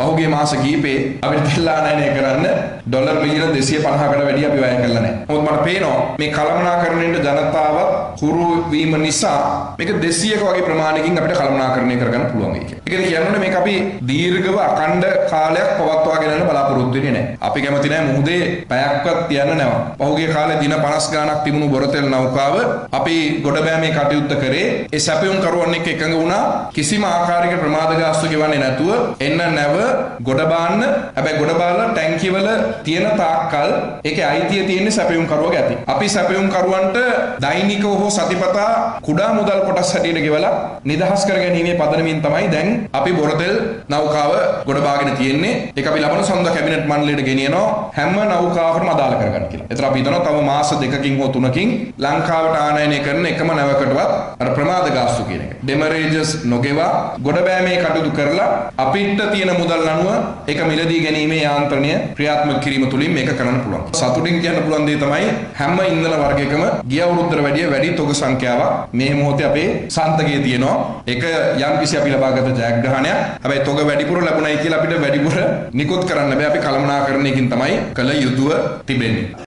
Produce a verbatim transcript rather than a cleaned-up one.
පහුගිය මාස කිහිපේ අපිට තෙල්ලානයනය කරන්න ඩොලර් මිලියන දෙසිය පනහකට වැඩි අපි වැය කළා නැහැ. මොකද මට පේනවා මේ කළමනාකරණයට ජනතාවත් හුරු වීම නිසා මේක දෙසියක වගේ ප්‍රමාණයකින් අපිට කළමනාකරණය කරගන්න පුළුවන් වෙයි කියලා. ඒකද කියන්නේ මේක අපි දීර්ඝව අඛණ්ඩ කාලයක් පවත්වාගෙන යන්න බලාපොරොත්තු වෙන්නේ නැහැ. අපි කැමති නැහැ මුහුදේ පැයක්වත් තියන්න නැව. පහුගිය කාලේ දින පනස් ගාණක් තිබුණු බොරතෙල් නෞකාව අපි ගොඩබෑමේ කටයුත්ත කරේ. ඒ සැපයුම් කරුවන් එක්ක එකඟ වුණා කිසිම ආකාරයක ප්‍රමාද ගාස්තු ගෙවන්නේ නැතුව එන්න නැව ගොඩ බාන්න. හැබැයි ගොඩ බාලා ටැංකිවල තියෙන තාක්කල් ඒකේ අයිතිය තියෙන්නේ සැපයුම් කරුවගේ ඇති. අපි සැපයුම් කරුවන්ට දෛනිකව හෝ සතිපතා කුඩා මුදල් කොටස් හැටියට ගෙවලා නිදහස් කරගැනීමේ පදනමින් තමයි දැන් අපි බොරතෙල් නෞකාව ගොඩ බාගෙන තියෙන්නේ. ඒක අපි ලබන සඳුදා කැබිනට් මණ්ඩලයට ගෙනියනවා හැම නෞකාවකටම අදාළ කරගන්න කියලා. ඒතර අපි හිතනවා තව මාස දෙකකින් හෝ තුනකින් ලංකාවට ආනයනය කරන එකම නැවකටවත් අර ප්‍රමාද ගාස්තු කියන එක ඩෙමරේජස් නොගෙවා ගොඩ බෑමේ කටයුතු කරලා අපිට තියෙන මුදල් අනුව ඒක මිලදී ගැනීමේ යාන්ත්‍රණය ක්‍රියාත්මක කිරීම තුලින් මේක කරන්න පුළුවන්. සතුටින් කියන්න පුළුවන් දේ තමයි හැම ඉන්ධන වර්ගයකම ගිය අවුරුද්දට වැඩිය වැඩි තොග සංඛ්‍යාවක් මේ මොහොතේ අපේ සන්තකයේ තියෙනවා. ඒක යම්කිසි අපි ලබාගත ජයග්‍රහණයක්. හැබැයි තොග වැඩිපුර ලැබුණයි කියලා අපිට වැඩිපුර නිකුත් කරන්න බෑ. අපි කළමනාකරණයකින් තමයි කළ යුතුව තිබෙන්නේ.